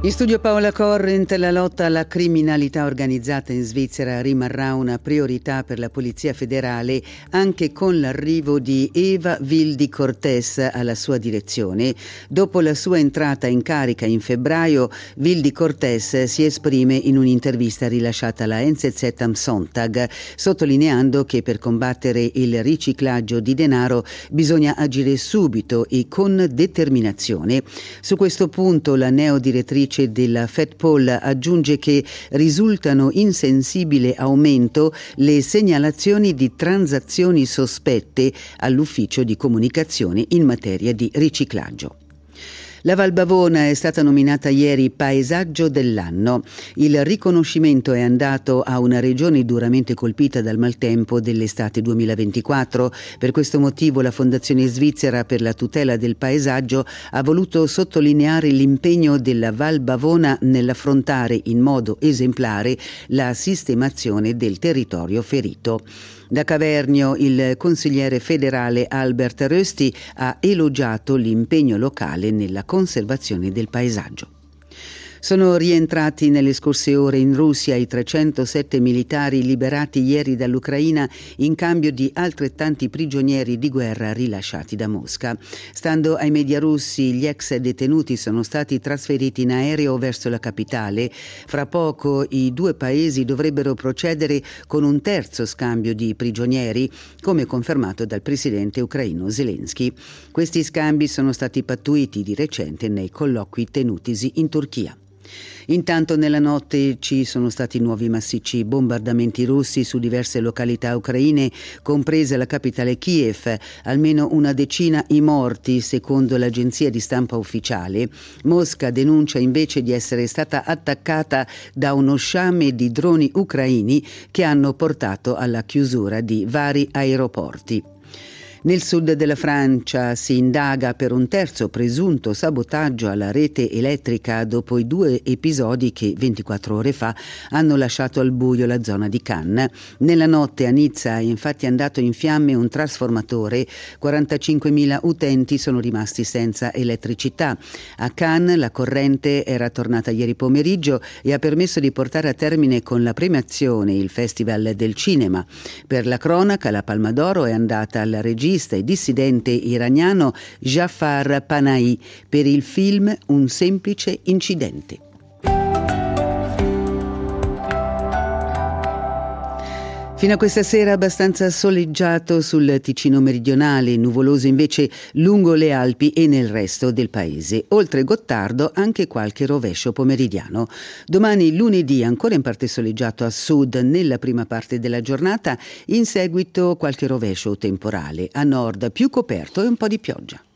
In studio Paola Corrent. La lotta alla criminalità organizzata in Svizzera rimarrà una priorità per la Polizia federale anche con l'arrivo di Eva Wildy Cortés alla sua direzione. Dopo la sua entrata in carica in febbraio, Wildy Cortés si esprime in un'intervista rilasciata alla NZZ am Sonntag, sottolineando che per combattere il riciclaggio di denaro bisogna agire subito e con determinazione. Su questo punto la neodirettrice della FedPol aggiunge che risultano in sensibile aumento le segnalazioni di transazioni sospette all'ufficio di comunicazione in materia di riciclaggio. La Val Bavona è stata nominata ieri Paesaggio dell'anno. Il riconoscimento è andato a una regione duramente colpita dal maltempo dell'estate 2024. Per questo motivo la Fondazione Svizzera per la tutela del paesaggio ha voluto sottolineare l'impegno della Val Bavona nell'affrontare in modo esemplare la sistemazione del territorio ferito. Da Cavernio il consigliere federale Albert Rösti ha elogiato l'impegno locale nella conservazione del paesaggio. Sono rientrati nelle scorse ore in Russia i 307 militari liberati ieri dall'Ucraina in cambio di altrettanti prigionieri di guerra rilasciati da Mosca. Stando ai media russi, gli ex detenuti sono stati trasferiti in aereo verso la capitale. Fra poco i due paesi dovrebbero procedere con un terzo scambio di prigionieri, come confermato dal presidente ucraino Zelensky. Questi scambi sono stati pattuiti di recente nei colloqui tenutisi in Turchia. Intanto nella notte ci sono stati nuovi massicci bombardamenti russi su diverse località ucraine, compresa la capitale Kiev, almeno una decina i morti secondo l'agenzia di stampa ufficiale. Mosca denuncia invece di essere stata attaccata da uno sciame di droni ucraini che hanno portato alla chiusura di vari aeroporti. Nel sud della Francia si indaga per un terzo presunto sabotaggio alla rete elettrica dopo i due episodi che 24 ore fa hanno lasciato al buio la zona di Cannes. Nella notte a Nizza è infatti andato in fiamme un trasformatore, 45.000 utenti sono rimasti senza elettricità. A Cannes la corrente era tornata ieri pomeriggio e ha permesso di portare a termine con la premiazione il Festival del Cinema. Per la cronaca la Palma d'Oro è andata alla regista e dissidente iraniano Jafar Panahi per il film Un semplice incidente. Fino a questa sera abbastanza soleggiato sul Ticino meridionale, nuvoloso invece lungo le Alpi e nel resto del paese. Oltre Gottardo anche qualche rovescio pomeridiano. Domani lunedì ancora in parte soleggiato a sud nella prima parte della giornata, in seguito qualche rovescio temporale. A nord più coperto e un po' di pioggia.